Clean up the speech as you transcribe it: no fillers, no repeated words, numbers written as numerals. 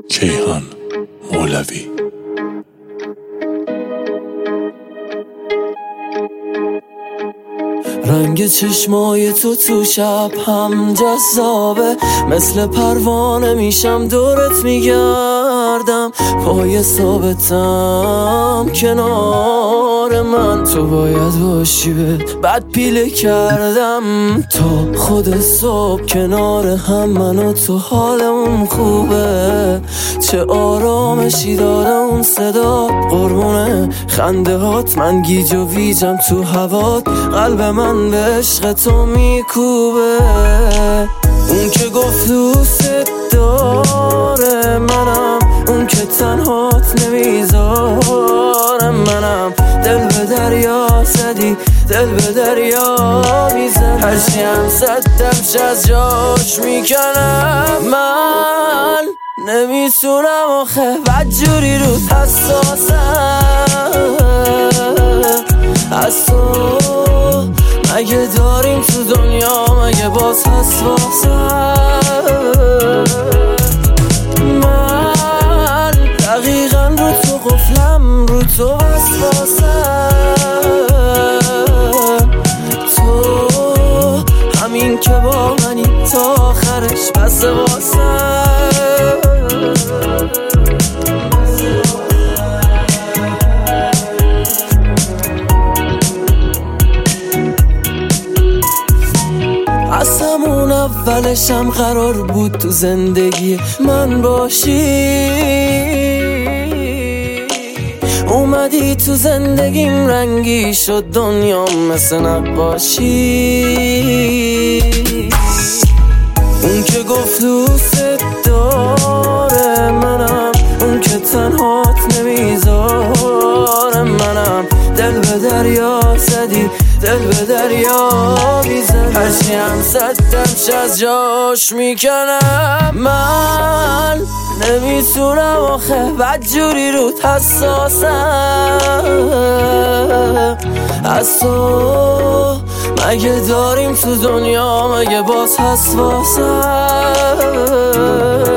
کیهان مولوی. رنگ چشمای تو شب هم جذابه، مثل پروانه میشم دورت میگردم، پای ثابتم کنار من، تو باید باشی بد پیله کردم تا خود صبح کنار هم، من و تو حالمون خوبه، چه آرامشی داره اون صدا، قربونه خنده هات، من گیج و ویجم تو هوات، قلب من به عشق تو میکوبه، اون که گفت دوست داره منم، اون که تنهات نمیذاره منم، دل به دریا زدی دل به دریا میزنم، هرچی هم صدمش از جاش میکنم، من نمیتونم آخه بدجوری رو حساسم از تو، مگه داریم تو دنیا مگه باز حساسم، من دقیقا رو تو قفلم، رو تو وسواسم، تو همین که با منی تا آخرش بس واسم. از همون اولشم قرار بود تو زندگی من باشی، اومدی تو زندگیم رنگی شد دنیا مثل نقاشی، اون که گفت دوست داره منم، اون که تنهات نمیذاره منم، دل به دریا زدی دل به دریا میزنم، هرچی هم صدمش از جاش میکنم، من نمیتونم آخه بدجوری رو حساسم از تو، مگه داریم تو دنیا مگه باز حساسم.